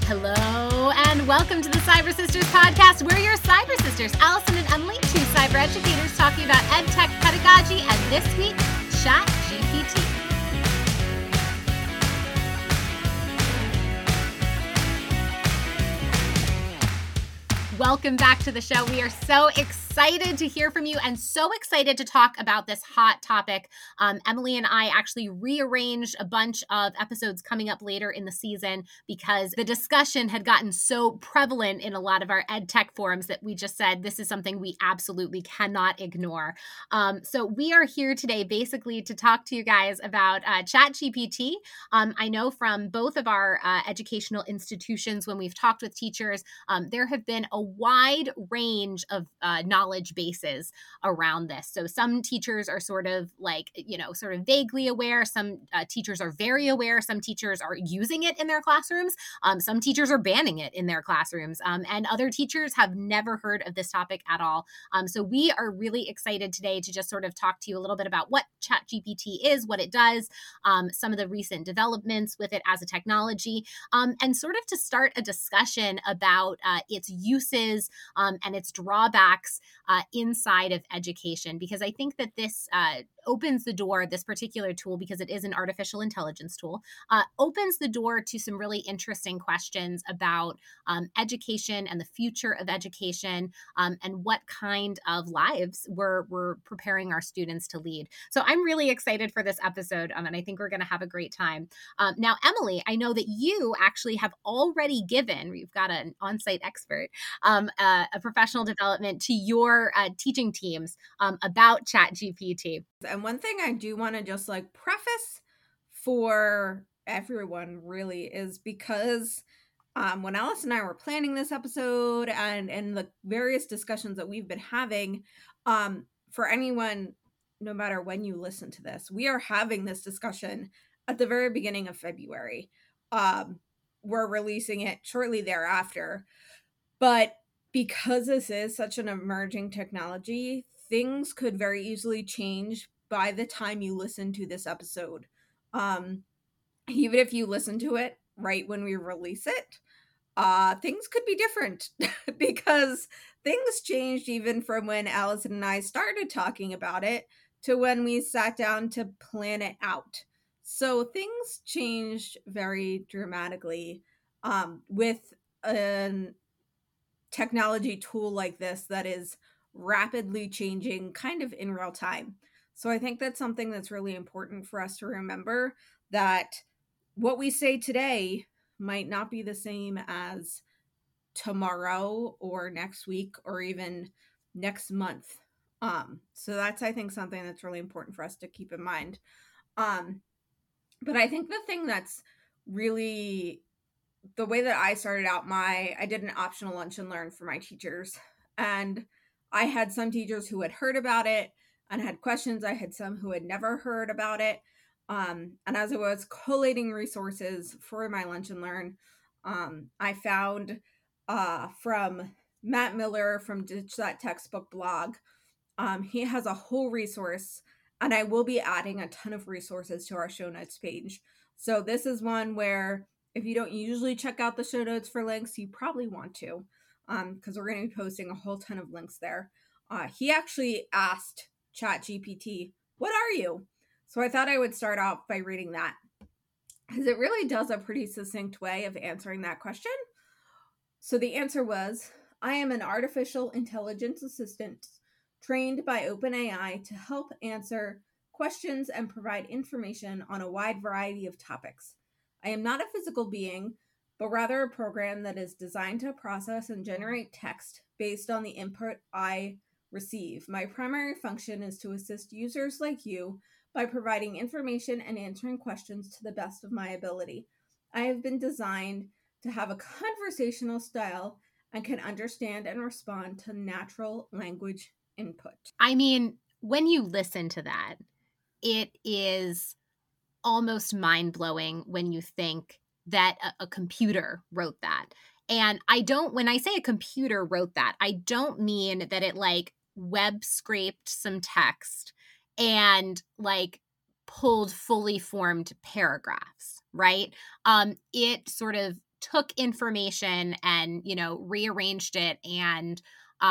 Hello, and welcome to the Cyber Sisters podcast. We're your Cyber Sisters, Allison and Emily, two cyber educators talking about ed tech pedagogy, and this week, ChatGPT. Welcome back to the show. We are so excited to hear from you and so excited to talk about this hot topic. Emily and I actually rearranged a bunch of episodes coming up later in the season because the discussion had gotten so prevalent in a lot of our ed tech forums that we just said this is something we absolutely cannot ignore. So we are here today basically to talk to you guys about ChatGPT. I know from both of our educational institutions when we've talked with teachers, there have been a wide range of knowledge bases around this. So some teachers are sort of vaguely aware. Some teachers are very aware. Some teachers are using it in their classrooms. Some teachers are banning it in their classrooms. And other teachers have never heard of this topic at all. So we are really excited today to just sort of talk to you a little bit about what ChatGPT is, what it does, some of the recent developments with it as a technology, and sort of to start a discussion about its uses and its drawbacks inside of education, because I think that this opens the door, this particular tool, because it is an artificial intelligence tool, opens the door to some really interesting questions about education and the future of education and what kind of lives we're preparing our students to lead. So I'm really excited for this episode, and I think we're going to have a great time. Now, Emily, I know that you actually have already given, you've got an on-site expert, a professional development to your teaching teams about ChatGPT. And one thing I do want to just preface for everyone really is because when Alice and I were planning this episode and the various discussions that we've been having, for anyone, no matter when you listen to this, we are having this discussion at the very beginning of February. We're releasing it shortly thereafter. But because this is such an emerging technology, things could very easily change by the time you listen to this episode. Even if you listen to it right when we release it, things could be different because things changed even from when Allison and I started talking about it to when we sat down to plan it out. So things changed very dramatically with an technology tool like this that is rapidly changing kind of in real time. So I think that's something that's really important for us to remember, that what we say today might not be the same as tomorrow or next week or even next month. So that's, I think, something that's really important for us to keep in mind. But I think the thing that's really the way that I started out, I did an optional lunch and learn for my teachers, and I had some teachers who had heard about it and had questions. I had some who had never heard about it. And as I was collating resources for my lunch and learn, I found from Matt Miller from Ditch That Textbook blog, he has a whole resource, and I will be adding a ton of resources to our show notes page. So this is one where if you don't usually check out the show notes for links, you probably want to, because we're going to be posting a whole ton of links there. He actually asked ChatGPT, "What are you?" So I thought I would start off by reading that, because it really does a pretty succinct way of answering that question. So the answer was, "I am an artificial intelligence assistant trained by OpenAI to help answer questions and provide information on a wide variety of topics. I am not a physical being, but rather a program that is designed to process and generate text based on the input I receive. My primary function is to assist users like you by providing information and answering questions to the best of my ability. I have been designed to have a conversational style and can understand and respond to natural language input." I mean, when you listen to that, it is almost mind-blowing when you think that a computer wrote that. And when I say a computer wrote that, I don't mean that it web scraped some text and pulled fully formed paragraphs, right? It sort of took information and, rearranged it and,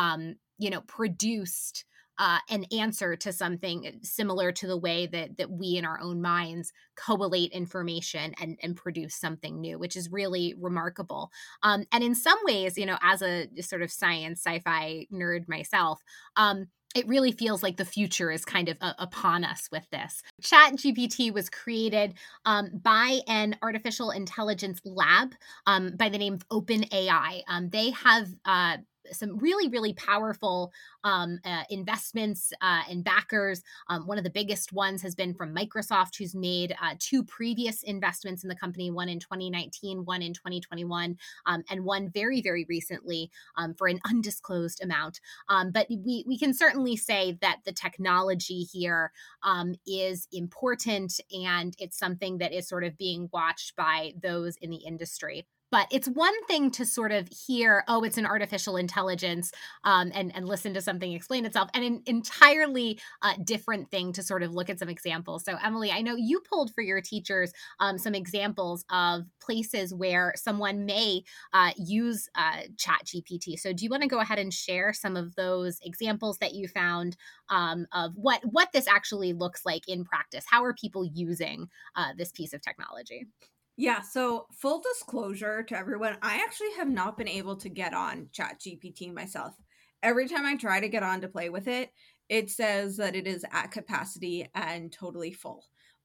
produced an answer to something similar to the way that we in our own minds collate information and produce something new, which is really remarkable. And in some ways, as a sort of science sci-fi nerd myself, it really feels like the future is kind of upon us with this. ChatGPT was created by an artificial intelligence lab by the name of OpenAI. They have some really, really powerful investments and backers. One of the biggest ones has been from Microsoft, who's made two previous investments in the company, one in 2019, one in 2021, and one very, very recently for an undisclosed amount. But we can certainly say that the technology here is important, and it's something that is sort of being watched by those in the industry. But it's one thing to sort of hear, oh, it's an artificial intelligence, and listen to something explain itself, and an entirely different thing to sort of look at some examples. So, Emily, I know you pulled for your teachers some examples of places where someone may use ChatGPT. So, do you want to go ahead and share some of those examples that you found of what this actually looks like in practice? How are people using this piece of technology? Yeah, so full disclosure to everyone, I actually have not been able to get on ChatGPT myself. Every time I try to get on to play with it, it says that it is at capacity and totally full.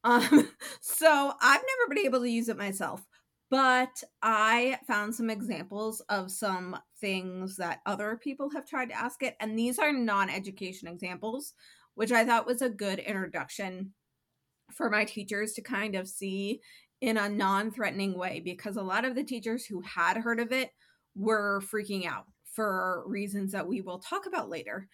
So I've never been able to use it myself, but I found some examples of some things that other people have tried to ask it, and these are non-education examples, which I thought was a good introduction for my teachers to kind of see in a non-threatening way, because a lot of the teachers who had heard of it were freaking out for reasons that we will talk about later.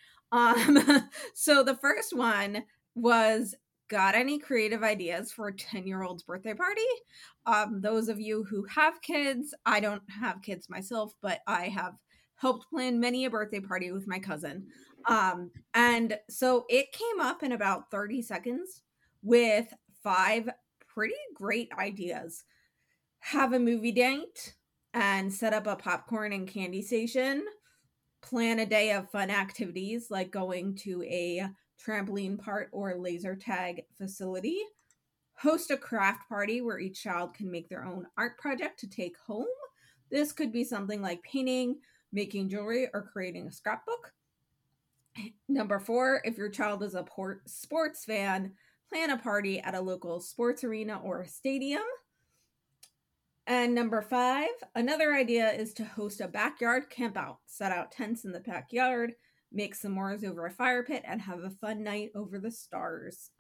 So the first one was, got any creative ideas for a 10-year-old's birthday party? Those of you who have kids, I don't have kids myself, but I have helped plan many a birthday party with my cousin. And so it came up in about 30 seconds with 5 pretty great ideas. Have a movie date and set up a popcorn and candy station. Plan a day of fun activities like going to a trampoline park or laser tag facility. Host a craft party where each child can make their own art project to take home. This could be something like painting, making jewelry, or creating a scrapbook. Number 4, if your child is a sports fan, plan a party at a local sports arena or a stadium. And number 5, another idea is to host a backyard campout. Set out tents in the backyard, make s'mores over a fire pit, and have a fun night under the stars.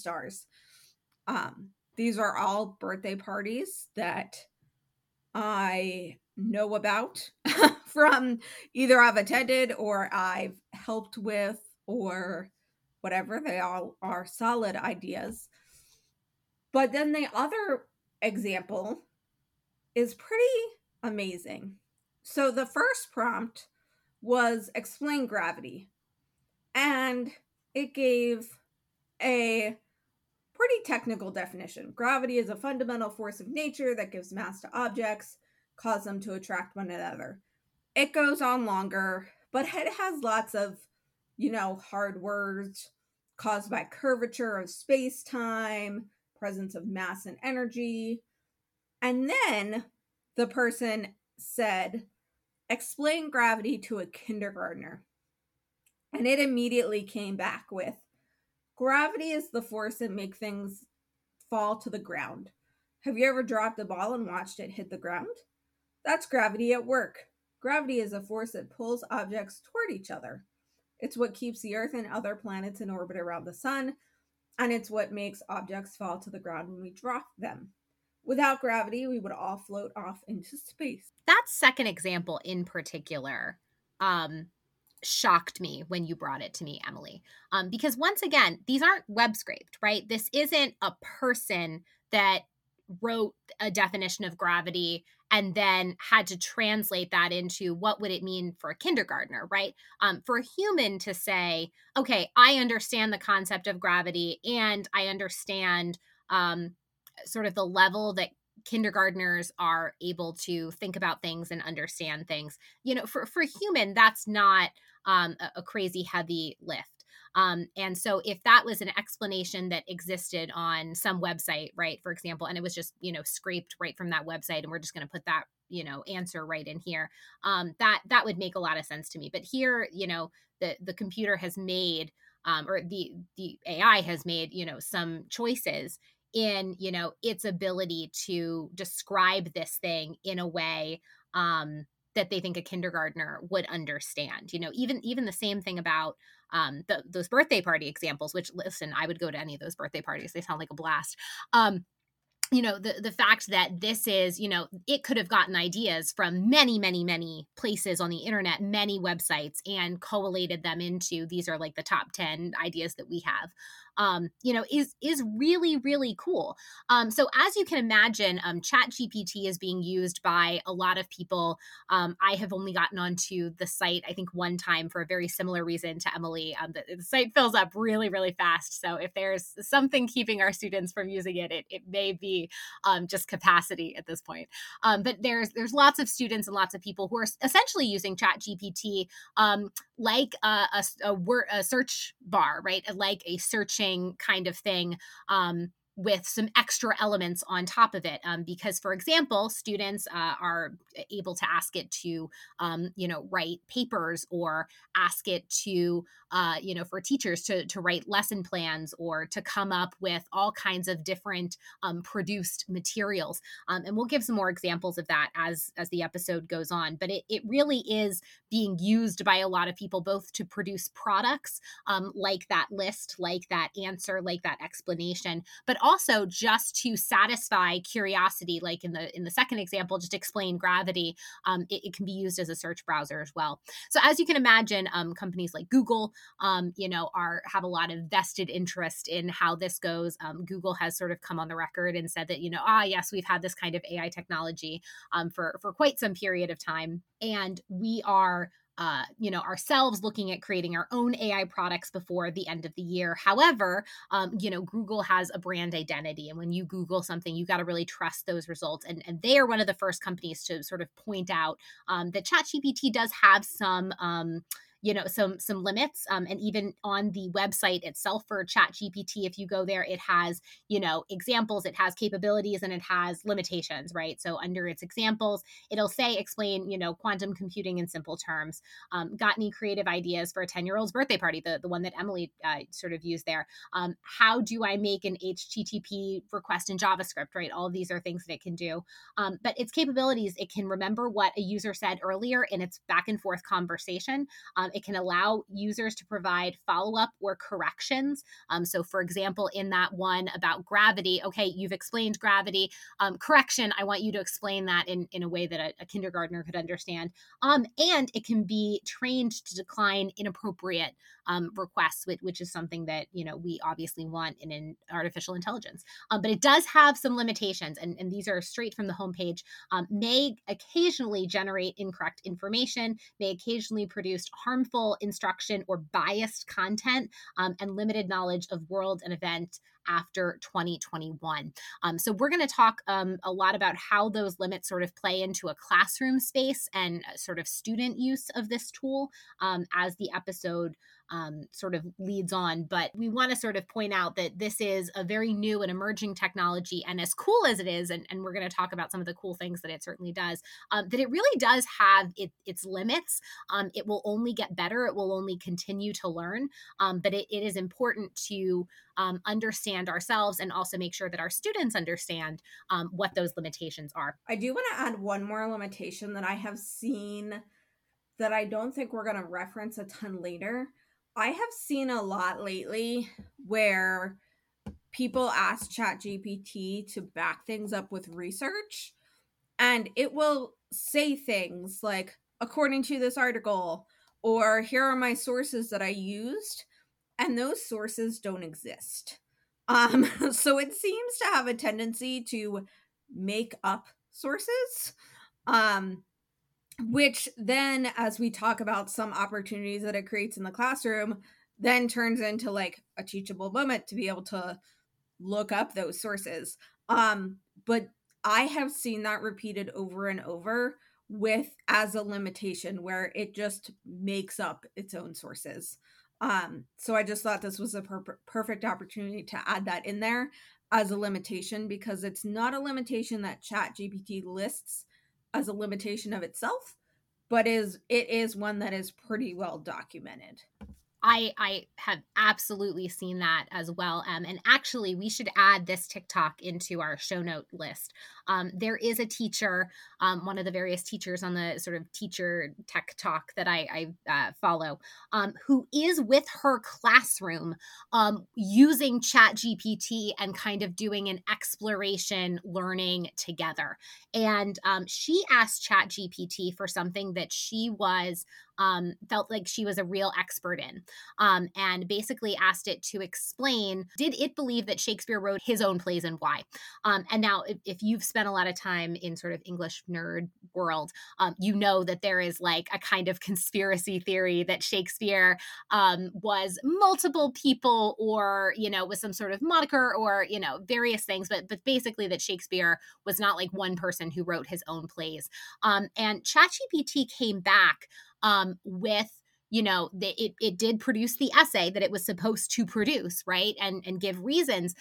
These are all birthday parties that I know about from either I've attended or I've helped with or whatever. They all are solid ideas. But then the other example is pretty amazing. So the first prompt was explain gravity, and it gave a pretty technical definition. Gravity is a fundamental force of nature that gives mass to objects, cause them to attract one another. It goes on longer, but it has lots of, hard words: caused by curvature of space-time, presence of mass and energy. And then the person said, explain gravity to a kindergartner. And it immediately came back with, gravity is the force that makes things fall to the ground. Have you ever dropped a ball and watched it hit the ground? That's gravity at work. Gravity is a force that pulls objects toward each other. It's what keeps the Earth and other planets in orbit around the sun, and it's what makes objects fall to the ground when we drop them. Without gravity, we would all float off into space. That second example in particular shocked me when you brought it to me, Emily. Because once again, these aren't web scraped, right? This isn't a person that wrote a definition of gravity and then had to translate that into what would it mean for a kindergartner, right? For a human to say, okay, I understand the concept of gravity and I understand sort of the level that kindergartners are able to think about things and understand things. For a human, that's not a crazy heavy lift. And so if that was an explanation that existed on some website, right, for example, and it was just, scraped right from that website, and we're just going to put that, answer right in here, that would make a lot of sense to me. But here, the computer has made, or the AI has made, some choices in, its ability to describe this thing in a way, that they think a kindergartner would understand. Even the same thing about those birthday party examples, which, listen, I would go to any of those birthday parties. They sound like a blast. The fact that this is, it could have gotten ideas from many, many, many places on the internet, many websites, and collated them into, these are like the top 10 ideas that we have, is really, really cool. So as you can imagine, ChatGPT is being used by a lot of people. I have only gotten onto the site, I think, one time for a very similar reason to Emily. The site fills up really, really fast. So if there's something keeping our students from using it, it may be just capacity at this point. But there's lots of students and lots of people who are essentially using ChatGPT like a search bar, right? Like a searching kind of thing, with some extra elements on top of it. Because, for example, students are able to ask it to, write papers, or ask it to, for teachers to write lesson plans, or to come up with all kinds of different produced materials. And we'll give some more examples of that as the episode goes on. But it really is being used by a lot of people, both to produce products, like that list, like that answer, like that explanation, but also just to satisfy curiosity, like in the second example, just explain gravity. It can be used as a search browser as well. So as you can imagine, companies like Google, have a lot of vested interest in how this goes. Google has sort of come on the record and said that, yes, we've had this kind of AI technology for quite some period of time, and we are ourselves looking at creating our own AI products before the end of the year. However, Google has a brand identity. And when you Google something, you got to really trust those results. And they are one of the first companies to sort of point out that ChatGPT does have some some limits. And even on the website itself for ChatGPT, if you go there, it has, examples, it has capabilities, and it has limitations, right? So under its examples, it'll say, explain, quantum computing in simple terms. Got any creative ideas for a 10-year-old's birthday party? The one that Emily sort of used there. How do I make an HTTP request in JavaScript, right? All of these are things that it can do. But its capabilities, it can remember what a user said earlier in its back and forth conversation. It can allow users to provide follow-up or corrections. So for example, in that one about gravity, okay, you've explained gravity. Correction, I want you to explain that in a way that a kindergartner could understand. And it can be trained to decline inappropriate requests, which is something that, we obviously want in an artificial intelligence. But it does have some limitations, and these are straight from the homepage. May occasionally generate incorrect information, may occasionally produce harmful instruction or biased content, and limited knowledge of world and event after 2021. So we're going to talk a lot about how those limits sort of play into a classroom space and sort of student use of this tool as the episode sort of leads on. But we want to sort of point out that this is a very new and emerging technology, and as cool as it is, and we're going to talk about some of the cool things that it certainly does, that it really does have its limits. It will only get better. It will only continue to learn. But it is important to understand ourselves and also make sure that our students understand what those limitations are. I do want to add one more limitation that I have seen that I don't think we're going to reference a ton later. I have seen a lot lately where people ask ChatGPT to back things up with research, and it will say things like, according to this article, or here are my sources that I used, and those sources don't exist. So it seems to have a tendency to make up sources, which then, as we talk about some opportunities that it creates in the classroom, then turns into like a teachable moment to be able to look up those sources. But I have seen that repeated over and over with as a limitation where it just makes up its own sources. So I just thought this was a perfect opportunity to add that in there as a limitation, because it's not a limitation that ChatGPT lists as a limitation of itself, but it is one that is pretty well documented. I have absolutely seen that as well. And actually, we should add this TikTok into our show note list. There is a teacher, one of the various teachers on the sort of teacher tech talk that I follow, who is with her classroom using ChatGPT and kind of doing an exploration learning together. And she asked ChatGPT for something that she was felt like she was a real expert in, and basically asked it to explain, did it believe that Shakespeare wrote his own plays and why? And now, if you've spent a lot of time in sort of English nerd world, you know that there is like a kind of conspiracy theory that Shakespeare was multiple people, or, you know, was some sort of moniker, or, you know, various things, but basically that Shakespeare was not like one person who wrote his own plays. And ChatGPT came back with, you know, it did produce the essay that it was supposed to produce, right, and give reasons,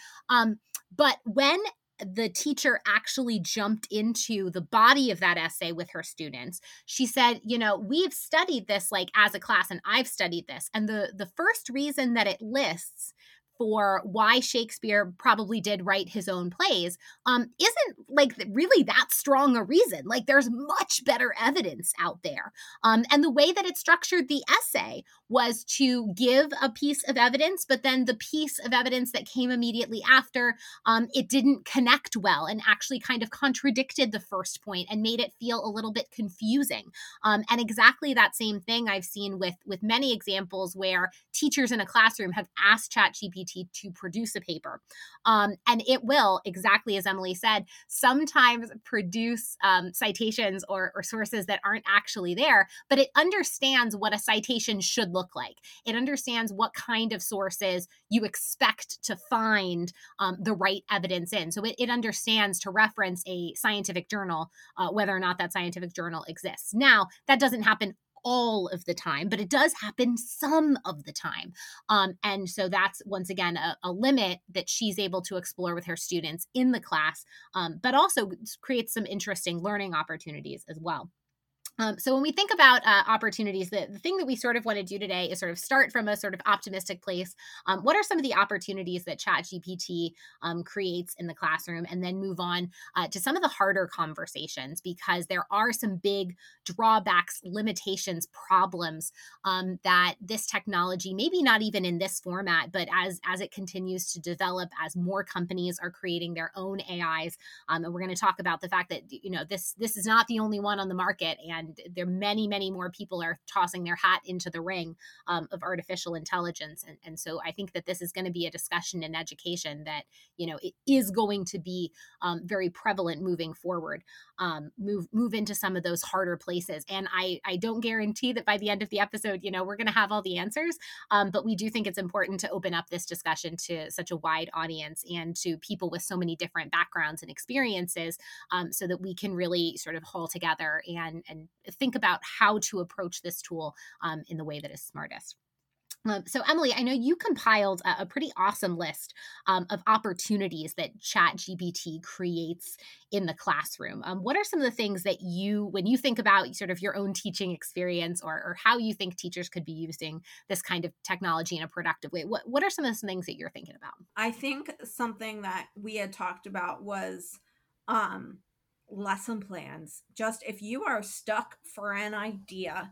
but when the teacher actually jumped into the body of that essay with her students, she said, you know, we've studied this like as a class, and I've studied this, and the first reason that it lists for why Shakespeare probably did write his own plays isn't like really that strong a reason. Like, there's much better evidence out there. And the way that it structured the essay was to give a piece of evidence, but then the piece of evidence that came immediately after, it didn't connect well and actually kind of contradicted the first point and made it feel a little bit confusing. And exactly that same thing I've seen with many examples where teachers in a classroom have asked ChatGPT to produce a paper. And it will, exactly as Emily said, sometimes produce citations or sources that aren't actually there, but it understands what a citation should look like. It understands what kind of sources you expect to find the right evidence in. So it understands to reference a scientific journal, whether or not that scientific journal exists. Now, that doesn't happen all of the time, but it does happen some of the time. And so that's, once again, a limit that she's able to explore with her students in the class, but also creates some interesting learning opportunities as well. So when we think about opportunities, the thing that we sort of want to do today is sort of start from a sort of optimistic place. What are some of the opportunities that ChatGPT creates in the classroom, and then move on to some of the harder conversations, because there are some big drawbacks, limitations, problems that this technology, maybe not even in this format, but as it continues to develop, as more companies are creating their own AIs, and we're going to talk about the fact that, you know, this is not the only one on the market, and there are many more people are tossing their hat into the ring of artificial intelligence. And so I think that this is going to be a discussion in education that, you know, it is going to be very prevalent moving forward, move into some of those harder places. And I don't guarantee that by the end of the episode, you know, we're going to have all the answers, but we do think it's important to open up this discussion to such a wide audience and to people with so many different backgrounds and experiences, so that we can really sort of haul together and think about how to approach this tool in the way that is smartest. So, Emily, I know you compiled a pretty awesome list of opportunities that ChatGPT creates in the classroom. What are some of the things that you, when you think about sort of your own teaching experience, or how you think teachers could be using this kind of technology in a productive way? What are some of the things that you're thinking about? I think something that we had talked about was lesson plans. Just if you are stuck for an idea,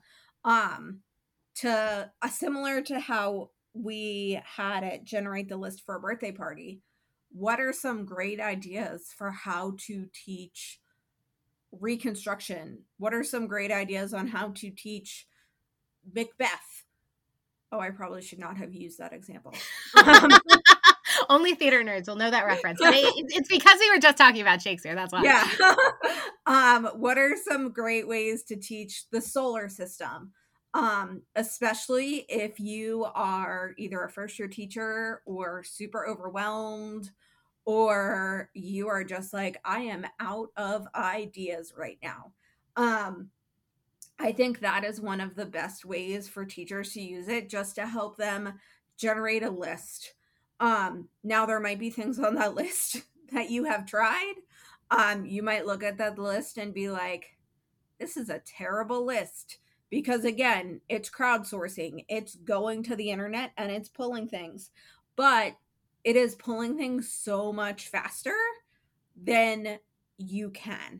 to similar to how we had it generate the list for a birthday party, what are some great ideas for how to teach Reconstruction? What are some great ideas on how to teach Macbeth? Oh, I probably should not have used that example. Only theater nerds will know that reference. But it's because we were just talking about Shakespeare. That's why. Yeah. What are some great ways to teach the solar system? Especially if you are either a first-year teacher or super overwhelmed, or you are just like, I am out of ideas right now. I think that is one of the best ways for teachers to use it, just to help them generate a list. Now there might be things on that list that you have tried. You might look at that list and be like, this is a terrible list, because again, it's crowdsourcing. It's going to the internet and it's pulling things, but it is pulling things so much faster than you can.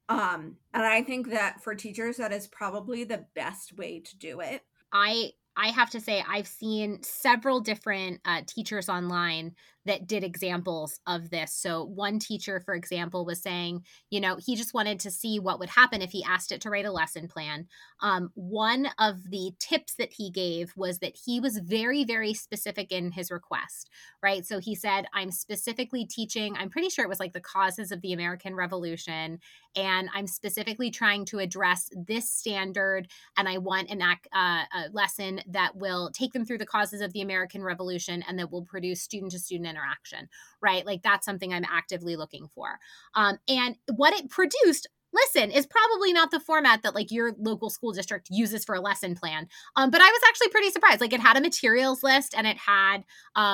And I think that for teachers, that is probably the best way to do it. I have to say, I've seen several different teachers online that did examples of this. So one teacher, for example, was saying, he just wanted to see what would happen if he asked it to write a lesson plan. One of the tips that he gave was that he was very, very specific in his request, right? So he said, I'm specifically teaching, I'm pretty sure it was like the causes of the American Revolution, and I'm specifically trying to address this standard, and I want a lesson that will take them through the causes of the American Revolution and that will produce student-to-student interaction, right? Like that's something I'm actively looking for. And what it produced, listen, is probably not the format that like your local school district uses for a lesson plan. But I was actually pretty surprised. Like it had a materials list and it had,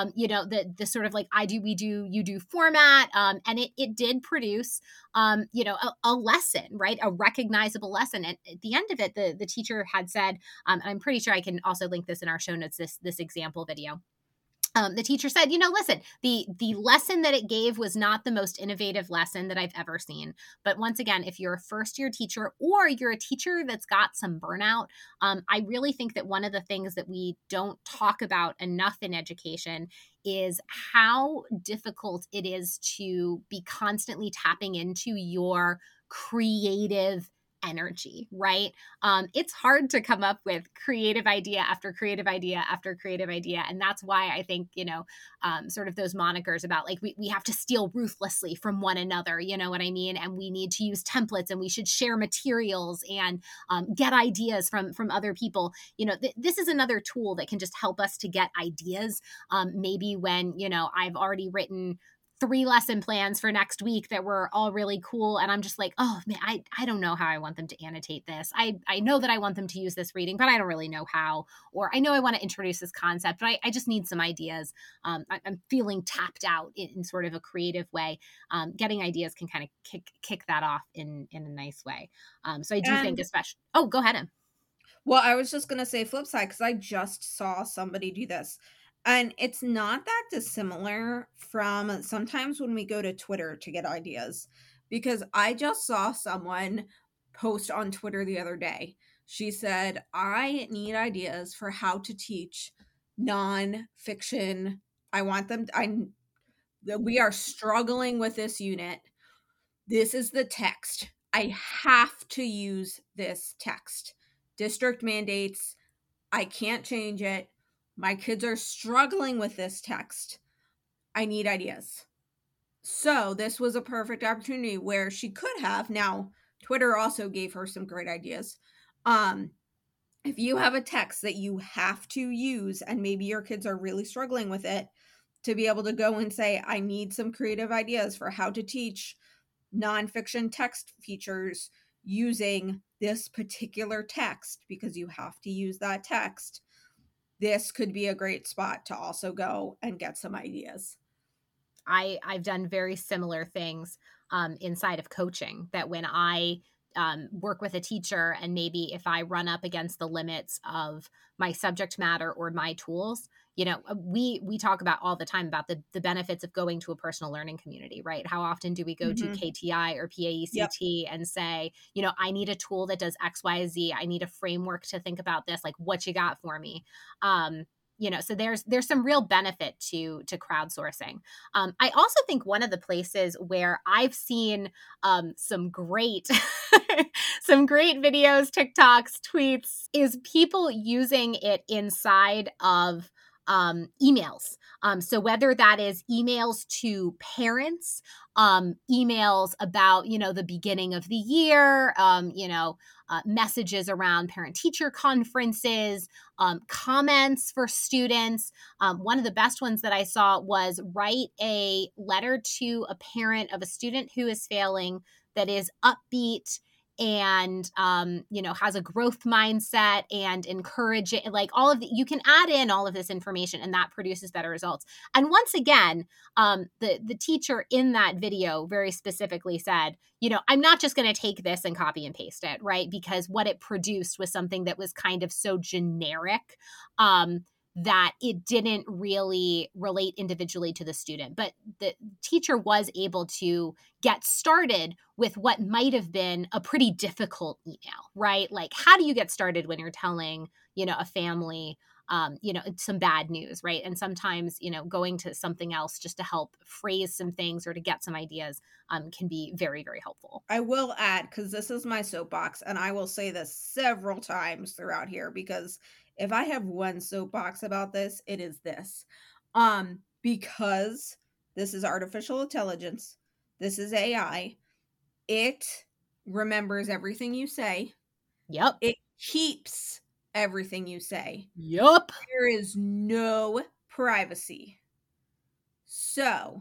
the sort of like I do, we do, you do format. And it did produce, a lesson, right? A recognizable lesson. And at the end of it, the teacher had said, and I'm pretty sure I can also link this in our show notes, this example video. The teacher said, listen, the lesson that it gave was not the most innovative lesson that I've ever seen. But once again, if you're a first year teacher or you're a teacher that's got some burnout, I really think that one of the things that we don't talk about enough in education is how difficult it is to be constantly tapping into your creative energy, right? It's hard to come up with creative idea after creative idea after creative idea. And that's why I think, sort of those monikers about like, we have to steal ruthlessly from one another, you know what I mean? And we need to use templates and we should share materials and get ideas from other people. This is another tool that can just help us to get ideas. Maybe when, I've already written 3 lesson plans for next week that were all really cool. And I'm just like, oh man, I don't know how I want them to annotate this. I know that I want them to use this reading, but I don't really know how. Or I know I want to introduce this concept, but I just need some ideas. I'm feeling tapped out in sort of a creative way. Getting ideas can kind of kick that off in a nice way. So I do think especially, go ahead. Well, I was just going to say flip side, because I just saw somebody do this. And it's not that dissimilar from sometimes when we go to Twitter to get ideas, because I just saw someone post on Twitter the other day. She said, I need ideas for how to teach nonfiction. We are struggling with this unit. This is the text. I have to use this text. District mandates. I can't change it. My kids are struggling with this text. I need ideas. So this was a perfect opportunity where she could have. Now, Twitter also gave her some great ideas. If you have a text that you have to use and maybe your kids are really struggling with it, to be able to go and say, I need some creative ideas for how to teach nonfiction text features using this particular text, because you have to use that text. This could be a great spot to also go and get some ideas. I've done very similar things inside of coaching, that when I work with a teacher and maybe if I run up against the limits of my subject matter or my tools, we talk about all the time about the benefits of going to a personal learning community, right? How often do we go to KTI or PAECT and say, I need a tool that does X, Y, Z. I need a framework to think about this. Like, what you got for me? So there's some real benefit to crowdsourcing. I also think one of the places where I've seen some great videos, TikToks, tweets, is people using it inside of emails. So whether that is emails to parents, emails about, the beginning of the year, messages around parent-teacher conferences, comments for students. One of the best ones that I saw was write a letter to a parent of a student who is failing that is upbeat and has a growth mindset and encourage it, like all of you can add in all of this information and that produces better results. And once again, the teacher in that video very specifically said, I'm not just going to take this and copy and paste it, right? Because what it produced was something that was kind of so generic that it didn't really relate individually to the student. But the teacher was able to get started with what might have been a pretty difficult email, right? Like, how do you get started when you're telling, a family, some bad news, right? And sometimes, going to something else just to help phrase some things or to get some ideas can be very, very helpful. I will add, because this is my soapbox, and I will say this several times throughout here, because if I have one soapbox about this, it is this. Because this is artificial intelligence, this is AI, it remembers everything you say. Yep. It keeps everything you say. Yep. There is no privacy. So,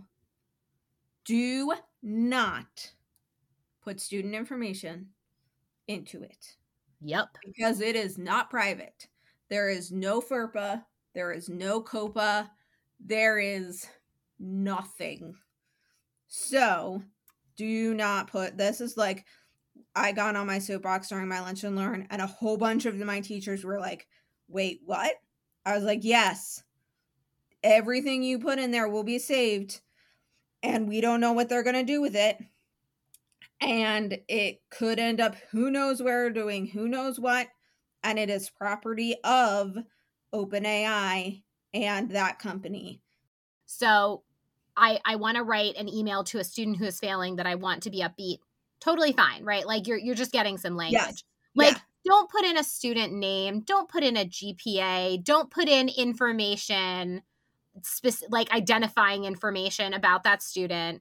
do not put student information into it. Yep. Because it is not private. There is no FERPA. There is no COPA. There is nothing. So, do not put, this is like, I got on my soapbox during my lunch and learn, and a whole bunch of my teachers were like, wait, what? I was like, yes. Everything you put in there will be saved, and we don't know what they're going to do with it. And it could end up who knows where, doing who knows what. And it is property of OpenAI and that company. So I want to write an email to a student who is failing that I want to be upbeat. Totally fine, right? Like you're just getting some language. Yes. Like, don't put in a student name. Don't put in a GPA. Don't put in information, like identifying information about that student.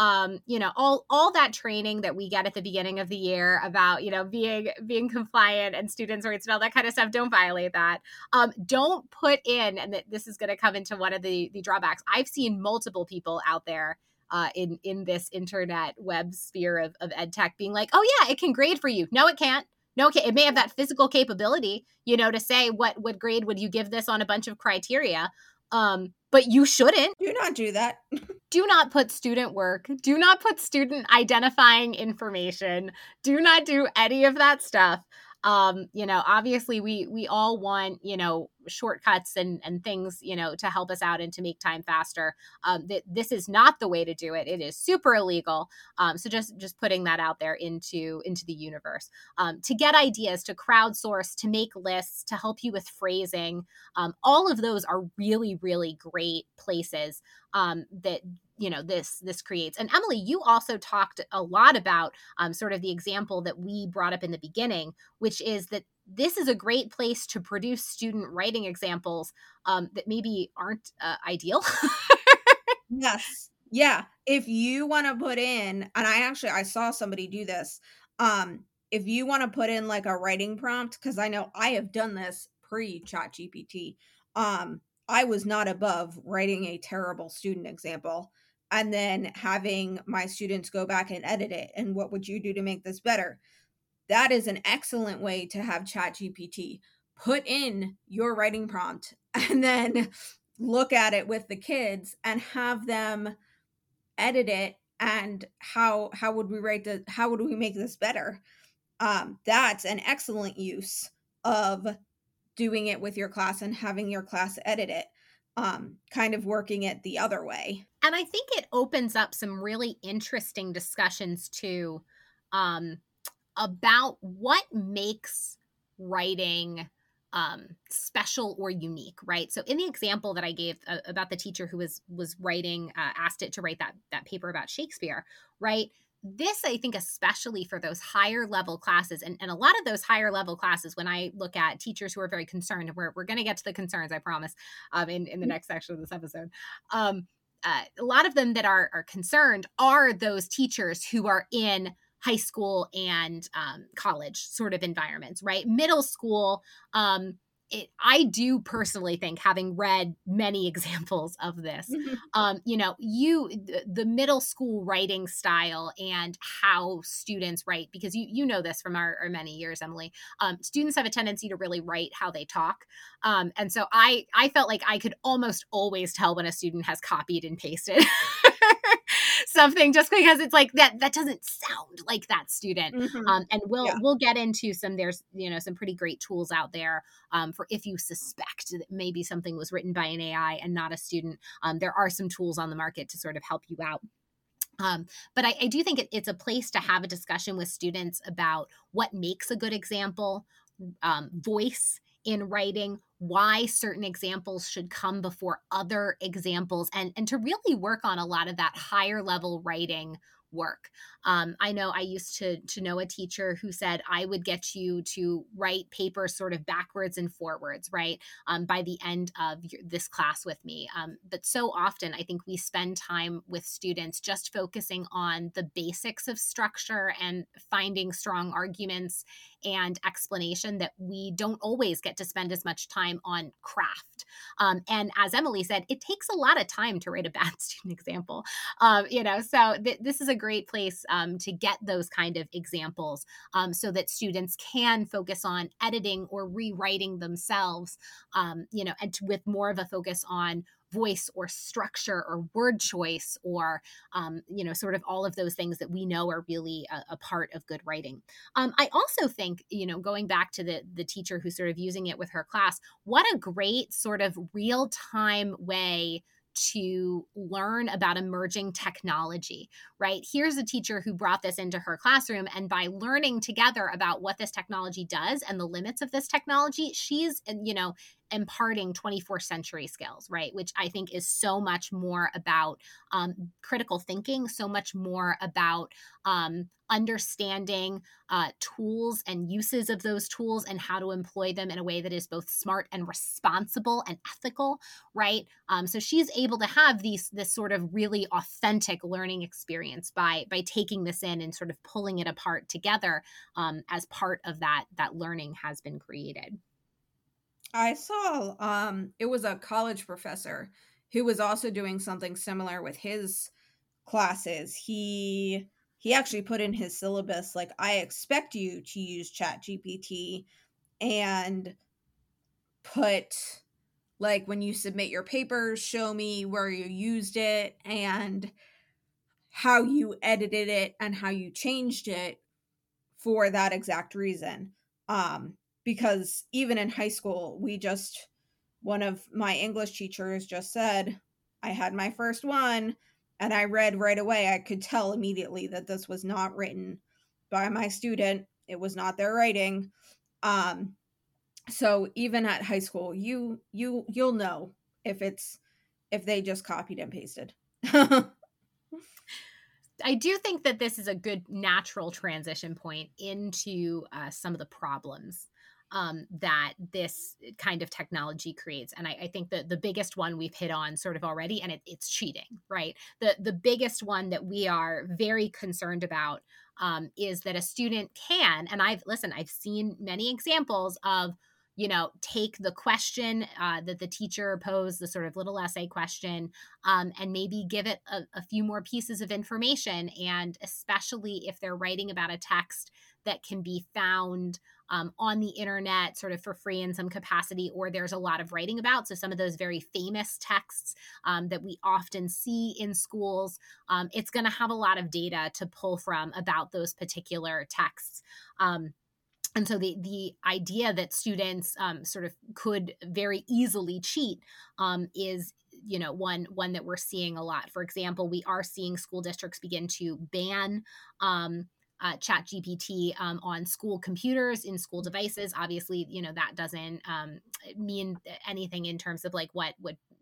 All that training that we get at the beginning of the year about, being compliant and students' rights and all that kind of stuff. Don't violate that. Don't put in, and this is going to come into one of the drawbacks. I've seen multiple people out there in this internet web sphere of ed tech being like, oh yeah, it can grade for you. No, it can't. No, it may have that physical capability, to say what grade would you give this on a bunch of criteria. But you shouldn't. Do not do that. Do not put student work. Do not put student identifying information. Do not do any of that stuff. Obviously we all want, shortcuts and things, to help us out and to make time faster. This is not the way to do it. It is super illegal. So just putting that out there into the universe, to get ideas, to crowdsource, to make lists, to help you with phrasing. All of those are really, really great places that this creates. And Emily, you also talked a lot about sort of the example that we brought up in the beginning, which is that this is a great place to produce student writing examples that maybe aren't ideal. Yes. Yeah. If you want to put in, and I saw somebody do this. If you want to put in like a writing prompt, because I know I have done this pre-ChatGPT. I was not above writing a terrible student example and then having my students go back and edit it. And what would you do to make this better? That is an excellent way to have ChatGPT put in your writing prompt and then look at it with the kids and have them edit it. And how would we make this better? That's an excellent use of doing it with your class and having your class edit it, kind of working it the other way. And I think it opens up some really interesting discussions too, about what makes writing special or unique, right? So in the example that I gave about the teacher who was writing, asked it to write that paper about Shakespeare, right? this, I think, especially for those higher level classes, and a lot of those higher level classes, when I look at teachers who are very concerned, we're going to get to the concerns, I promise, in the next section of this episode. A lot of them that are concerned are those teachers who are in high school and college sort of environments, right? Middle school, I do personally think, having read many examples of this, the middle school writing style and how students write, because you know this from our many years, Emily, students have a tendency to really write how they talk. And so I felt like I could almost always tell when a student has copied and pasted something, just because it's like that doesn't sound like that student. And we'll get into there's some pretty great tools out there for if you suspect that maybe something was written by an AI and not a student. There are some tools on the market to sort of help you out. But I do think it's a place to have a discussion with students about what makes a good example, voice in writing, why certain examples should come before other examples, and to really work on a lot of that higher level writing work. I know I used to know a teacher who said, I would get you to write papers sort of backwards and forwards, right? By the end of this class with me. But so often I think we spend time with students just focusing on the basics of structure and finding strong arguments and explanation, that we don't always get to spend as much time on craft. And as Emily said, it takes a lot of time to write a bad student example. So this is a great place to get those kind of examples, so that students can focus on editing or rewriting themselves, and with more of a focus on voice or structure or word choice, or sort of all of those things that we know are really a part of good writing. I also think, going back to the teacher who's sort of using it with her class, what a great sort of real-time way to learn about emerging technology, right? Here's a teacher who brought this into her classroom, and by learning together about what this technology does and the limits of this technology, she's, imparting 24th century skills, right? Which I think is so much more about critical thinking, so much more about understanding tools and uses of those tools, and how to employ them in a way that is both smart and responsible and ethical, right? So she's able to have this sort of really authentic learning experience by taking this in and sort of pulling it apart together, as part of that learning has been created. I saw it was a college professor who was also doing something similar with his classes. He actually put in his syllabus, like, I expect you to use ChatGPT, and put, like, when you submit your papers, show me where you used it and how you edited it and how you changed it for that exact reason. Because even in high school, one of my English teachers just said, I had my first one and I read right away. I could tell immediately that this was not written by my student. It was not their writing. So even at high school, you'll know if they just copied and pasted. I do think that this is a good natural transition point into some of the problems that this kind of technology creates. And I think that the biggest one we've hit on sort of already, and it's cheating, right? The biggest one that we are very concerned about is that a student can, and I've seen many examples of, take the question that the teacher posed, the sort of little essay question, and maybe give it a few more pieces of information. And especially if they're writing about a text that can be found on the internet sort of for free in some capacity, or there's a lot of writing about. So some of those very famous texts that we often see in schools, it's going to have a lot of data to pull from about those particular texts. And so the idea that students sort of could very easily cheat is, one that we're seeing a lot. For example, we are seeing school districts begin to ban ChatGPT on school computers, in school devices. Obviously, that doesn't mean anything in terms of like what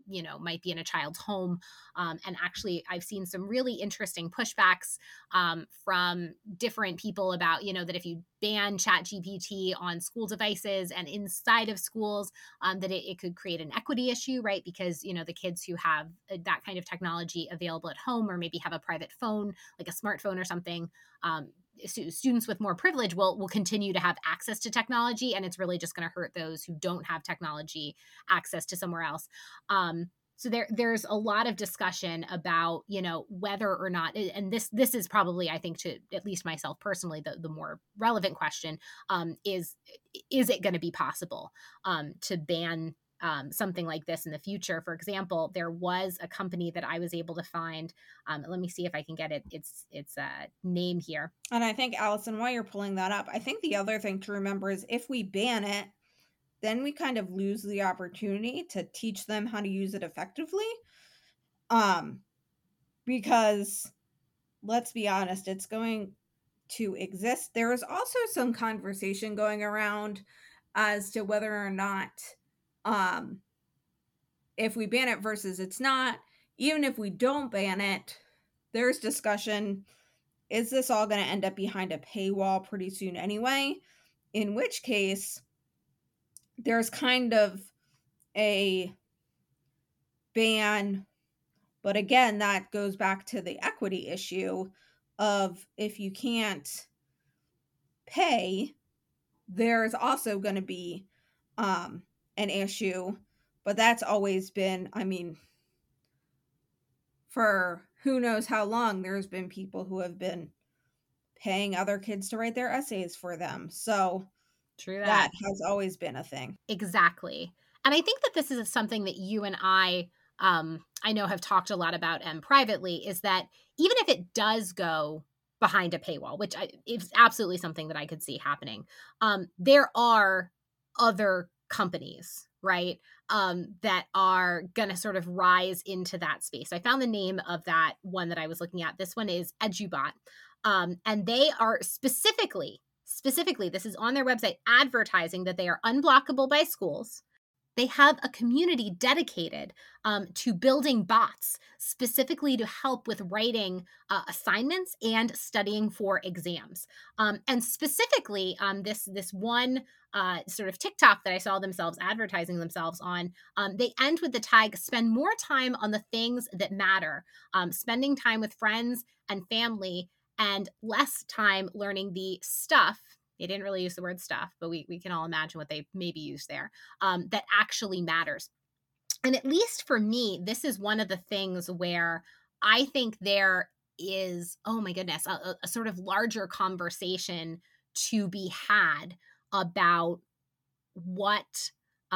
might be in a child's home. And actually, I've seen some really interesting pushbacks from different people about, that if you ban ChatGPT on school devices and inside of schools, that it could create an equity issue, right? Because, the kids who have that kind of technology available at home, or maybe have a private phone, like a smartphone or something, students with more privilege will continue to have access to technology, and it's really just going to hurt those who don't have technology access to somewhere else. So there's a lot of discussion about, whether or not, and this is probably, I think, to at least myself personally, the more relevant question, is it going to be possible to ban something like this in the future? For example, there was a company that I was able to find. Let me see if I can get its name here. And I think, Allison, while you're pulling that up, I think the other thing to remember is if we ban it, then we kind of lose the opportunity to teach them how to use it effectively. Because let's be honest, it's going to exist. There is also some conversation going around as to whether or not, if we ban it versus it's not, even if we don't ban it, there's discussion. Is this all going to end up behind a paywall pretty soon anyway? In which case, there's kind of a ban, but again, that goes back to the equity issue of if you can't pay, there's also going to be an issue. But that's always been, for who knows how long, there's been people who have been paying other kids to write their essays for them. So True that has always been a thing. Exactly. And I think that this is something that you and I know have talked a lot about privately, is that even if it does go behind a paywall, which is absolutely something that I could see happening, there are other companies, right, that are going to sort of rise into that space. I found the name of that one that I was looking at. This one is EduBot. And they are specifically, this is on their website, advertising that they are unblockable by schools. They have a community dedicated to building bots specifically to help with writing assignments and studying for exams. And specifically, this one sort of TikTok that I saw themselves advertising themselves on, they end with the tag, "Spend more time on the things that matter," spending time with friends and family and less time learning the stuff. They didn't really use the word stuff, but we can all imagine what they maybe used there, that actually matters. And at least for me, this is one of the things where I think there is, oh my goodness, a sort of larger conversation to be had about what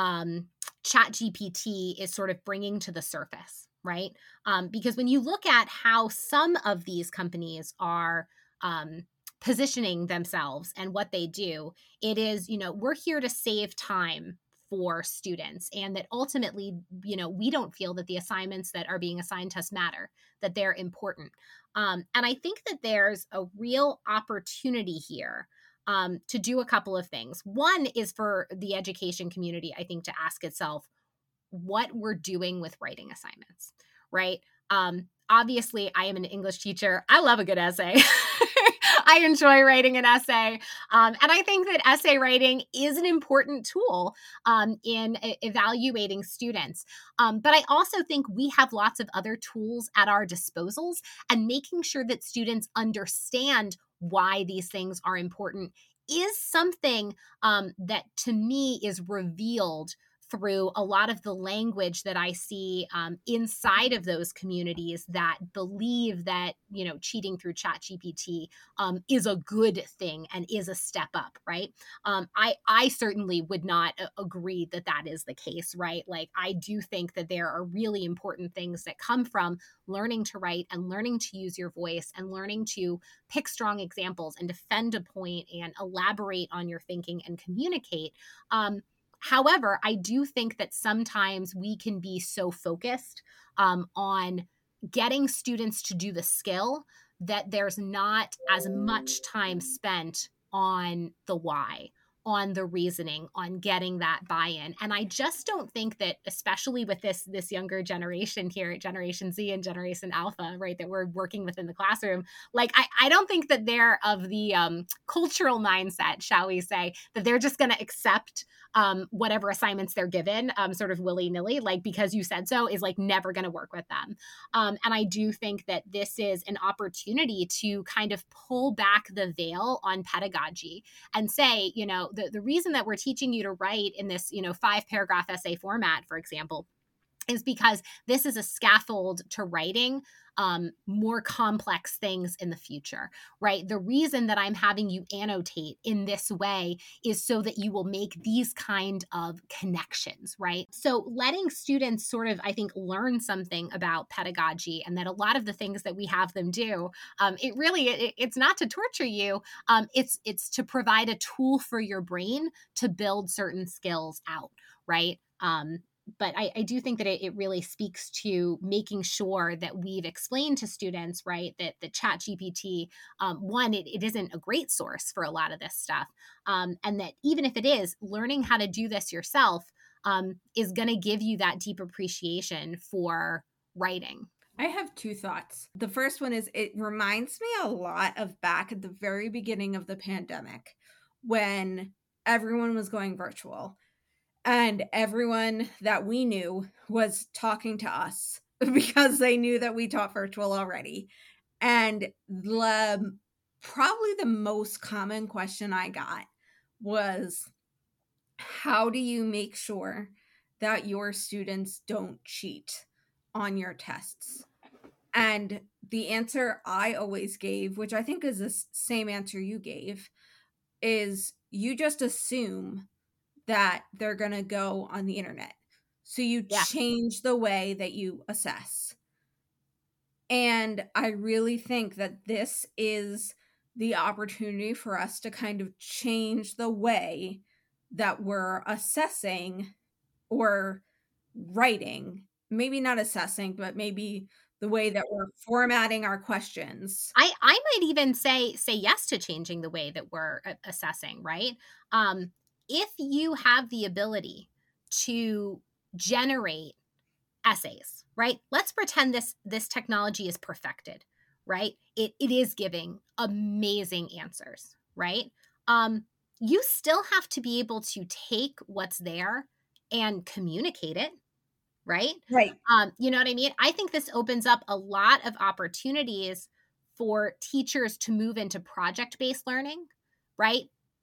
ChatGPT is sort of bringing to the surface, right? Because when you look at how some of these companies are positioning themselves and what they do, it is, we're here to save time for students, and that ultimately, we don't feel that the assignments that are being assigned to us matter, that they're important. And I think that there's a real opportunity here to do a couple of things. One is for the education community, I think, to ask itself what we're doing with writing assignments, right? Obviously, I am an English teacher. I love a good essay. I enjoy writing an essay. And I think that essay writing is an important tool in evaluating students. But I also think we have lots of other tools at our disposals, and making sure that students understand why these things are important is something that to me is revealed through a lot of the language that I see inside of those communities that believe that, cheating through ChatGPT is a good thing and is a step up, right? I certainly would not agree that that is the case, right? Like, I do think that there are really important things that come from learning to write and learning to use your voice and learning to pick strong examples and defend a point and elaborate on your thinking and communicate. However, I do think that sometimes we can be so focused on getting students to do the skill that there's not as much time spent on the why, on the reasoning, on getting that buy-in. And I just don't think that, especially with this younger generation here, Generation Z and Generation Alpha, right, that we're working with in the classroom, like I don't think that they're of the cultural mindset, shall we say, that they're just going to accept whatever assignments they're given sort of willy-nilly, like because you said so, is like never going to work with them. And I do think that this is an opportunity to kind of pull back the veil on pedagogy and say, the reason that we're teaching you to write in this, 5-paragraph essay format, for example, is because this is a scaffold to writing more complex things in the future, right? The reason that I'm having you annotate in this way is so that you will make these kind of connections, right? So letting students sort of, I think, learn something about pedagogy, and that a lot of the things that we have them do, it's not to torture you. It's to provide a tool for your brain to build certain skills out, right? But I do think that it really speaks to making sure that we've explained to students, right, that the ChatGPT, one, it isn't a great source for a lot of this stuff. And that even if it is, learning how to do this yourself is going to give you that deep appreciation for writing. I have two thoughts. The first one is it reminds me a lot of back at the very beginning of the pandemic when everyone was going virtual. And everyone that we knew was talking to us because they knew that we taught virtual already. And probably the most common question I got was, how do you make sure that your students don't cheat on your tests? And the answer I always gave, which I think is the same answer you gave, is you just assume that they're going to go on the internet. So you change the way that you assess. And I really think that this is the opportunity for us to kind of change the way that we're assessing or writing. Maybe not assessing, but maybe the way that we're formatting our questions. I might even say yes to changing the way that we're assessing, right? If you have the ability to generate essays, right? Let's pretend this technology is perfected, right? It is giving amazing answers, right? You still have to be able to take what's there and communicate it, right? Right. You know what I mean? I think this opens up a lot of opportunities for teachers to move into project-based learning, right?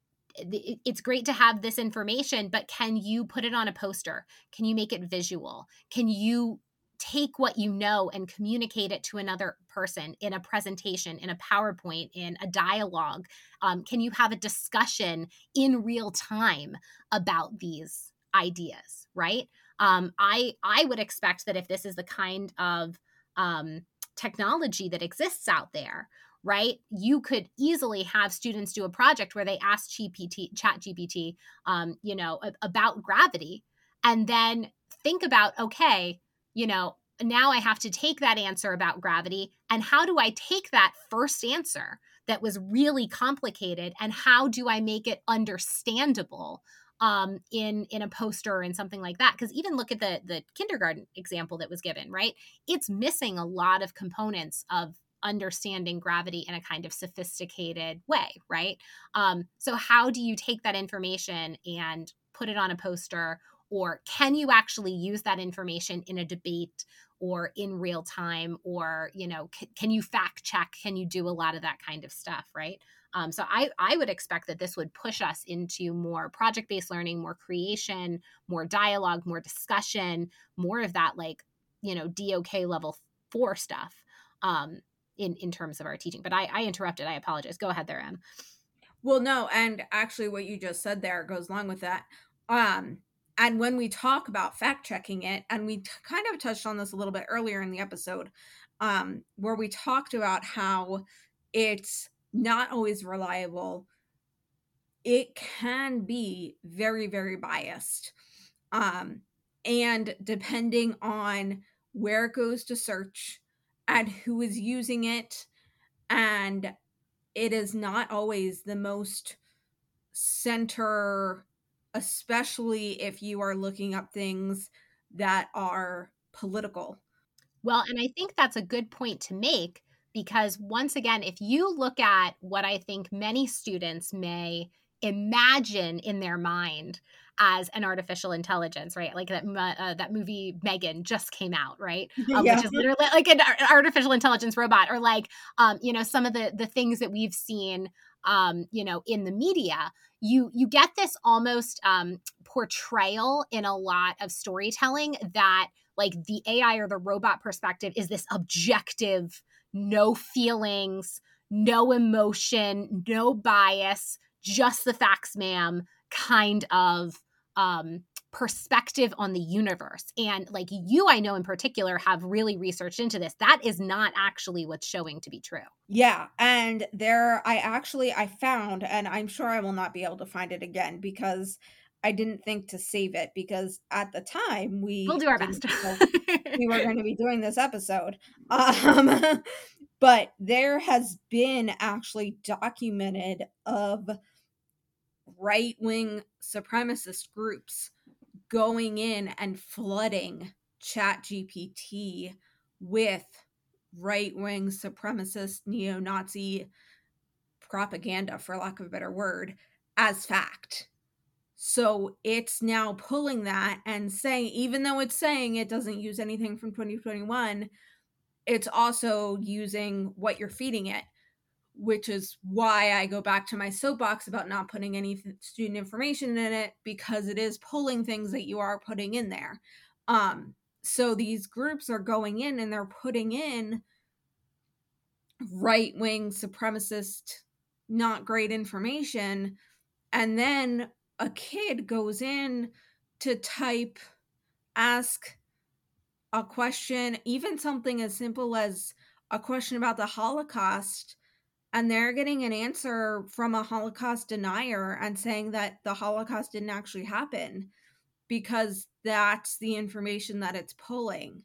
It's great to have this information, but can you put it on a poster? Can you make it visual? Can you take what you know and communicate it to another person in a presentation, in a PowerPoint, in a dialogue? Can you have a discussion in real time about these ideas, right? I would expect that if this is the kind of technology that exists out there, right, you could easily have students do a project where they ask ChatGPT, about gravity, and then think about, okay, now I have to take that answer about gravity, and how do I take that first answer that was really complicated, and how do I make it understandable in a poster or in something like that? Because even look at the kindergarten example that was given, right? It's missing a lot of components of understanding gravity in a kind of sophisticated way, right? So how do you take that information and put it on a poster, or can you actually use that information in a debate or in real time, or can you fact check? Can you do a lot of that kind of stuff, right? So I would expect that this would push us into more project-based learning, more creation, more dialogue, more discussion, more of that DOK level 4 stuff in terms of our teaching. But I interrupted. I apologize. Go ahead there, Em. Well, no, and actually what you just said there goes along with that. And when we talk about fact checking it, and we kind of touched on this a little bit earlier in the episode, where we talked about how it's not always reliable. It can be very, very biased. And depending on where it goes to search and who is using it, and it is not always the most center, especially if you are looking up things that are political. Well, and I think that's a good point to make because once again, if you look at what I think many students may imagine in their mind as an artificial intelligence, right? Like that movie Megan just came out, right? Yeah. Which is literally like an artificial intelligence robot, or like some of the things that we've seen in the media. You get this almost portrayal in a lot of storytelling that like the AI or the robot perspective is this objective, no feelings, no emotion, no bias, just the facts, ma'am, kind of perspective on the universe. And like you, I know in particular, have really researched into this. That is not actually what's showing to be true. Yeah, and I found, and I'm sure I will not be able to find it again because I didn't think to save it, because at the time We'll do our best. We were going to be doing this episode. But there has been actually documented of right-wing supremacist groups going in and flooding ChatGPT with right-wing supremacist neo-Nazi propaganda, for lack of a better word, as fact. So it's now pulling that and saying, even though it's saying it doesn't use anything from 2021, it's also using what you're feeding it, which is why I go back to my soapbox about not putting any student information in it, because it is pulling things that you are putting in there. So these groups are going in and they're putting in right-wing supremacist, not great information. And then a kid goes in to ask a question, even something as simple as a question about the Holocaust, and they're getting an answer from a Holocaust denier and saying that the Holocaust didn't actually happen, because that's the information that it's pulling.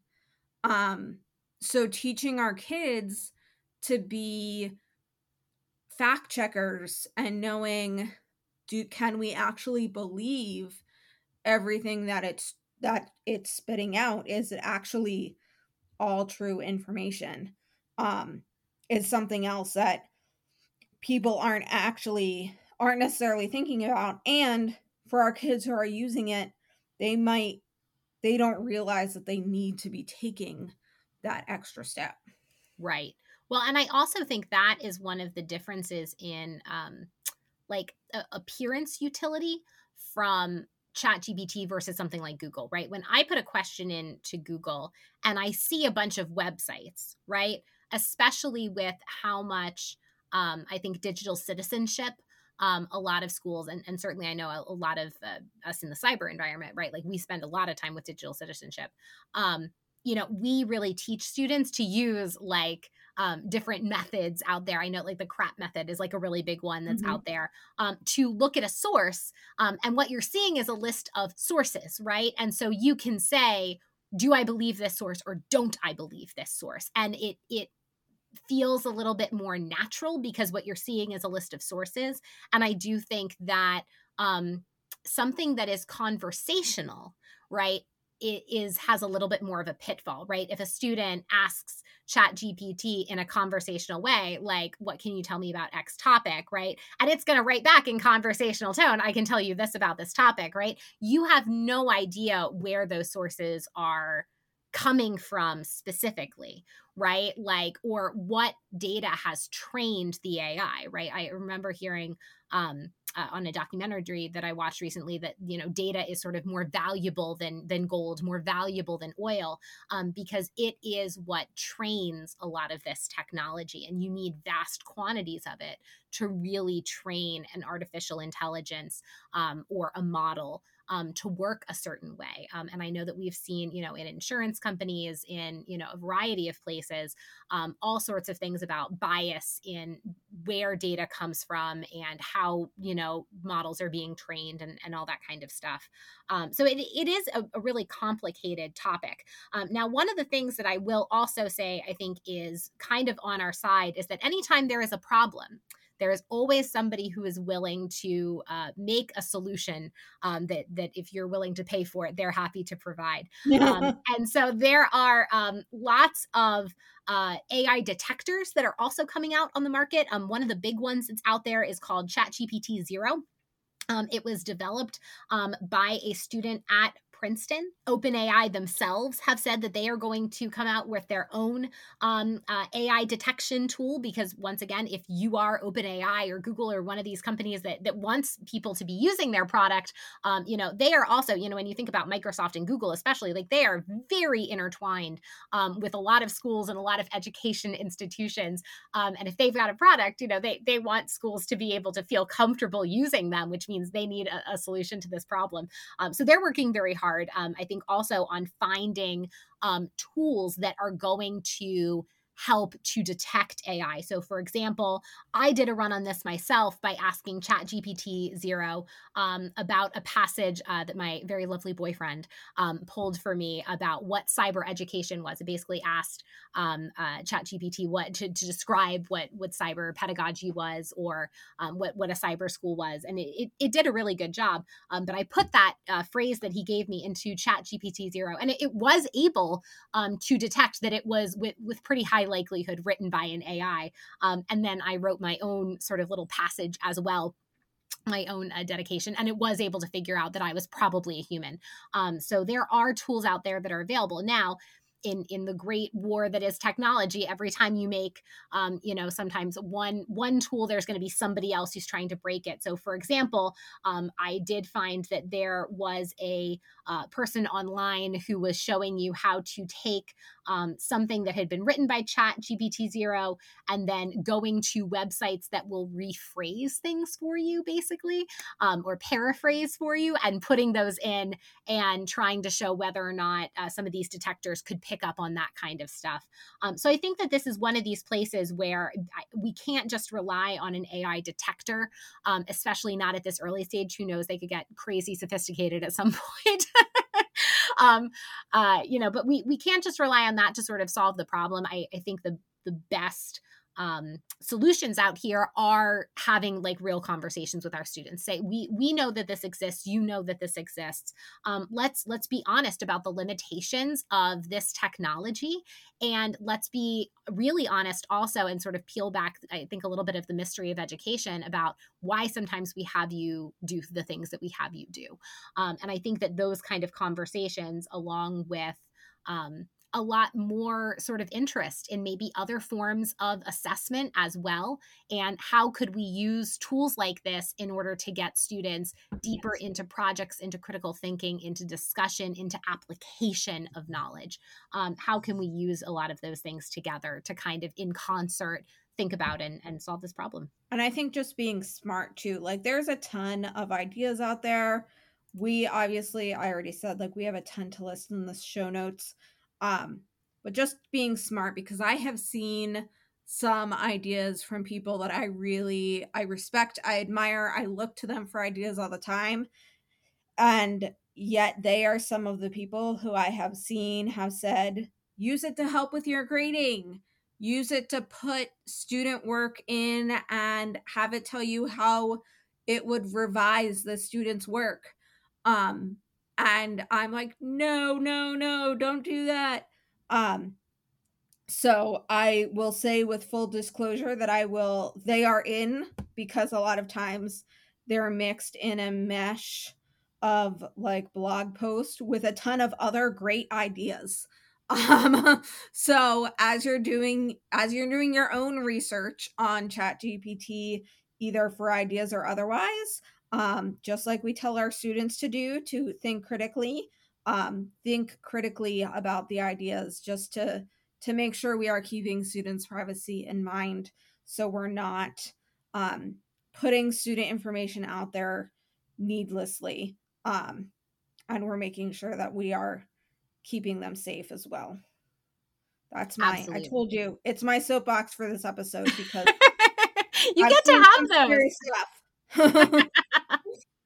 So teaching our kids to be fact checkers and knowing, can we actually believe everything that it's spitting out? Is it actually all true information? Is something else that people aren't necessarily thinking about. And for our kids who are using it, they don't realize that they need to be taking that extra step. Right. Well, and I also think that is one of the differences in appearance utility from ChatGPT versus something like Google, right? When I put a question into Google and I see a bunch of websites, right? Especially with how much I think digital citizenship, a lot of schools, and certainly I know a lot of us in the cyber environment, right? Like we spend a lot of time with digital citizenship. We really teach students to use different methods out there. I know like the CRAP method is like a really big one that's out there, to look at a source. And what you're seeing is a list of sources, right? And so you can say, do I believe this source or don't I believe this source? And it feels a little bit more natural because what you're seeing is a list of sources. And I do think that something that is conversational, right, has a little bit more of a pitfall, right? If a student asks ChatGPT in a conversational way, like, what can you tell me about X topic, right? And it's going to write back in conversational tone, I can tell you this about this topic, right? You have no idea where those sources are coming from specifically, right? Like, or what data has trained the AI, right? I remember hearing on a documentary that I watched recently that, data is sort of more valuable than gold, more valuable than oil, because it is what trains a lot of this technology. And you need vast quantities of it to really train an artificial intelligence or a model to work a certain way. And I know that we've seen, in insurance companies, in, a variety of places, all sorts of things about bias in where data comes from and how, models are being trained and all that kind of stuff. So it is a really complicated topic. Now, one of the things that I will also say, I think is kind of on our side is that anytime there is a problem, there is always somebody who is willing to make a solution that if you're willing to pay for it, they're happy to provide. And so there are lots of AI detectors that are also coming out on the market. One of the big ones that's out there is called ChatGPT Zero. It was developed by a student at Princeton. OpenAI themselves have said that they are going to come out with their own AI detection tool, because once again, if you are OpenAI or Google or one of these companies that wants people to be using their product, they are also, when you think about Microsoft and Google especially, like they are very intertwined with a lot of schools and a lot of education institutions. And if they've got a product, they want schools to be able to feel comfortable using them, which means they need a solution to this problem. So they're working very hard. I think also on finding tools that are going to help to detect AI. So for example, I did a run on this myself by asking ChatGPT Zero about a passage that my very lovely boyfriend pulled for me about what cyber education was. It basically asked ChatGPT to describe what cyber pedagogy was, or what a cyber school was. And it did a really good job. But I put that phrase that he gave me into ChatGPT Zero, and it was able to detect that it was with pretty high likelihood written by an AI. And then I wrote my own sort of little passage as well, my own dedication, and it was able to figure out that I was probably a human. So there are tools out there that are available now. In the great war that is technology, every time you make, sometimes one tool, there's going to be somebody else who's trying to break it. So, for example, I did find that there was a person online who was showing you how to take something that had been written by ChatGPT Zero and then going to websites that will rephrase things for you, basically, or paraphrase for you, and putting those in and trying to show whether or not some of these detectors could pick up on that kind of stuff. So I think that this is one of these places where we can't just rely on an AI detector, especially not at this early stage. Who knows, they could get crazy sophisticated at some point. But we can't just rely on that to sort of solve the problem. I think the best solutions out here are having like real conversations with our students. Say, we know that this exists, that this exists. Let's be honest about the limitations of this technology, and let's be really honest also and sort of peel back, I think, a little bit of the mystery of education about why sometimes we have you do the things that we have you do. And I think that those kind of conversations, along with a lot more sort of interest in maybe other forms of assessment as well. And how could we use tools like this in order to get students deeper into projects, into critical thinking, into discussion, into application of knowledge? How can we use a lot of those things together to kind of in concert think about and solve this problem? And I think just being smart too, like there's a ton of ideas out there. We obviously, I already said, like we have a ton to list in the show notes. But just being smart, because I have seen some ideas from people that I respect, I admire, I look to them for ideas all the time. And yet they are some of the people who I have seen have said, use it to help with your grading. Use it to put student work in and have it tell you how it would revise the student's work. And I'm like, no, don't do that. So I will say with full disclosure that they are in, because a lot of times they're mixed in a mesh of like blog post with a ton of other great ideas. So as you're doing your own research on ChatGPT, either for ideas or otherwise, just like we tell our students to do, to think critically about the ideas, just to make sure we are keeping students' privacy in mind, so we're not putting student information out there needlessly, and we're making sure that we are keeping them safe as well. That's I told you, it's my soapbox for this episode, because you get to have those. Stuff.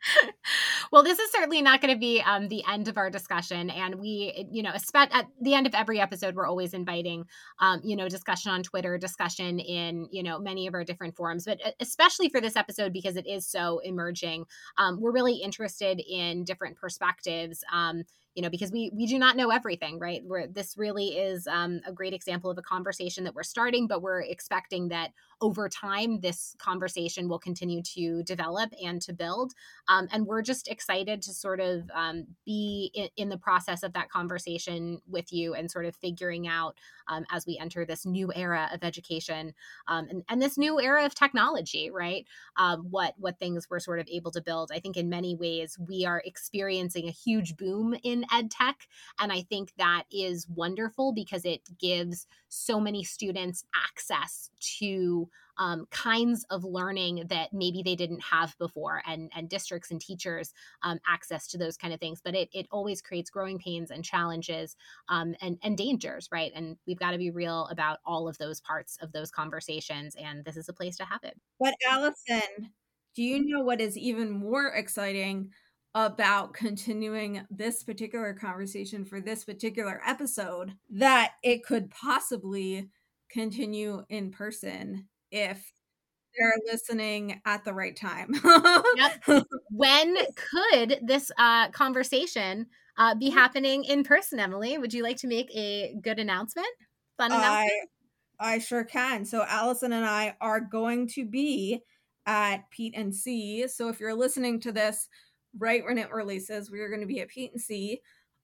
Well, this is certainly not going to be the end of our discussion. And we, at the end of every episode, we're always inviting, discussion on Twitter, discussion in, many of our different forums. But especially for this episode, because it is so emerging, we're really interested in different perspectives. Because we do not know everything, right? This really is a great example of a conversation that we're starting, but we're expecting that over time, this conversation will continue to develop and to build. And we're just excited to sort of be in the process of that conversation with you and sort of figuring out as we enter this new era of education and this new era of technology, right? What things we're sort of able to build. I think in many ways, we are experiencing a huge boom in ed tech. And I think that is wonderful because it gives so many students access to kinds of learning that maybe they didn't have before, and districts and teachers access to those kind of things. But it always creates growing pains and challenges and dangers, right? And we've got to be real about all of those parts of those conversations. And this is a place to have it. But Allison, do you know what is even more exciting about continuing this particular conversation for this particular episode? That it could possibly continue in person if they're listening at the right time. Yep. When could this conversation be happening in person, Emily? Would you like to make a good announcement? Fun announcement? I sure can. So Allison and I are going to be at Pete and C. So if you're listening to this right when it releases, we are going to be at Pete and C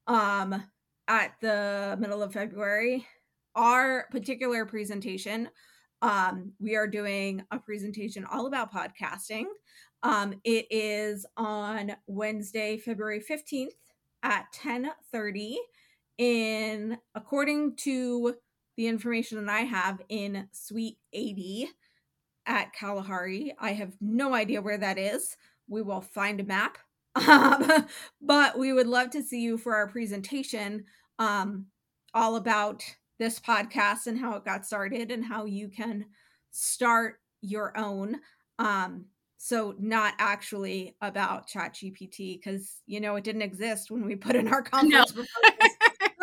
at the middle of February. Our particular presentation, we are doing a presentation all about podcasting. It is on Wednesday, February 15th at 10:30 according to the information that I have, in Suite 80 at Kalahari. I have no idea where that is. We will find a map. But we would love to see you for our presentation all about this podcast and how it got started and how you can start your own. So not actually about ChatGPT, because it didn't exist when we put in our conference proposals.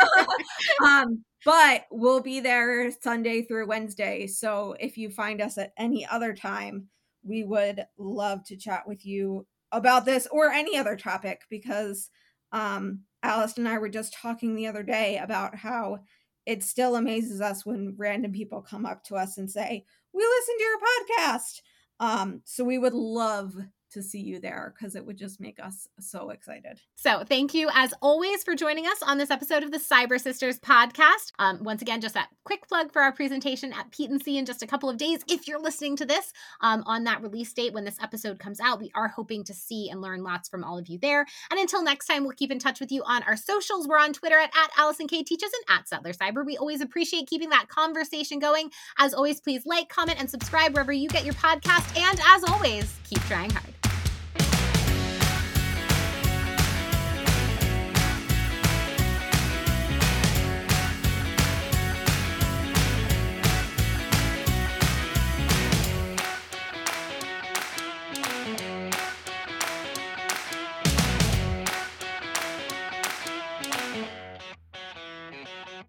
But we'll be there Sunday through Wednesday. So if you find us at any other time, we would love to chat with you about this or any other topic, because Alice and I were just talking the other day about how it still amazes us when random people come up to us and say, "We listened to your podcast." So we would love to see you there, because it would just make us so excited. So thank you as always for joining us on this episode of the Cyber Sisters podcast. Once again, just that quick plug for our presentation at Pete and C in just a couple of days. If you're listening to this on that release date when this episode comes out, we are hoping to see and learn lots from all of you there. And until next time, we'll keep in touch with you on our socials. We're on Twitter at Allison K Teaches and at Settler Cyber. We always appreciate keeping that conversation going. As always, please like, comment, and subscribe wherever you get your podcast. And as always, keep trying hard.